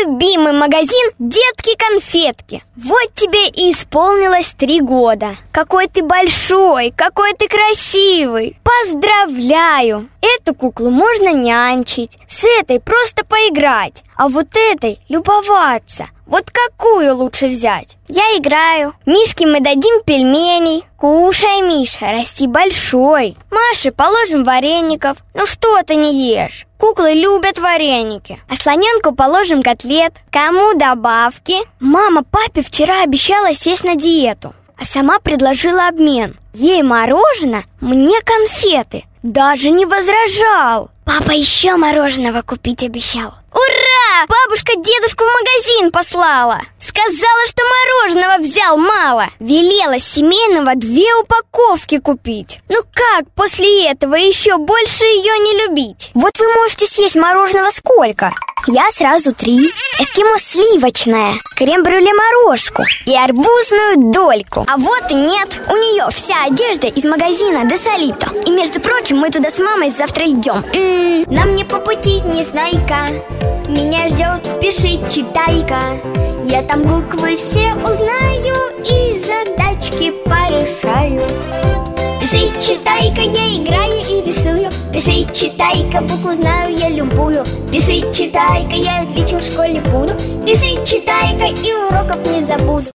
любимый магазин «Детки-конфетки». Вот тебе и исполнилось 3 года. Какой ты большой, какой ты красивый. Поздравляю! Эту куклу можно нянчить, с этой просто поиграть, а вот этой любоваться. Вот какую лучше взять? Я играю. Мишке мы дадим пельменей. Кушай, Миша, расти большой. Маше положим вареников. Ну что ты не ешь? Куклы любят вареники. А слоненку положим котлет. Кому добавки? Мама папе вчера обещала сесть на диету, а сама предложила обмен. Ей мороженое, мне конфеты. Даже не возражал. Папа еще мороженого купить обещал. Ура! Бабушка дедушку в магазин послала. Сказала, что мороженого взял мало. Велела семейного 2 упаковки купить. Ну как после этого еще больше ее не любить? Вот вы можете съесть мороженого сколько? Я сразу 3. Эскимо сливочное, крем-брюле морожку и арбузную дольку. А вот и нет. У нее вся одежда из магазина Десолито. И между прочим, мы туда с мамой завтра идем. Нам не по пути, Незнайка. Меня ждет, пиши, читай-ка. Я там буквы все узнаю и задачки порешаю. Пиши, читай-ка, я играю и рисую. Пиши, читай-ка, букву знаю я любую. Пиши, читай-ка, я отличен в школе буду. Пиши, читай-ка, и уроков не забуду.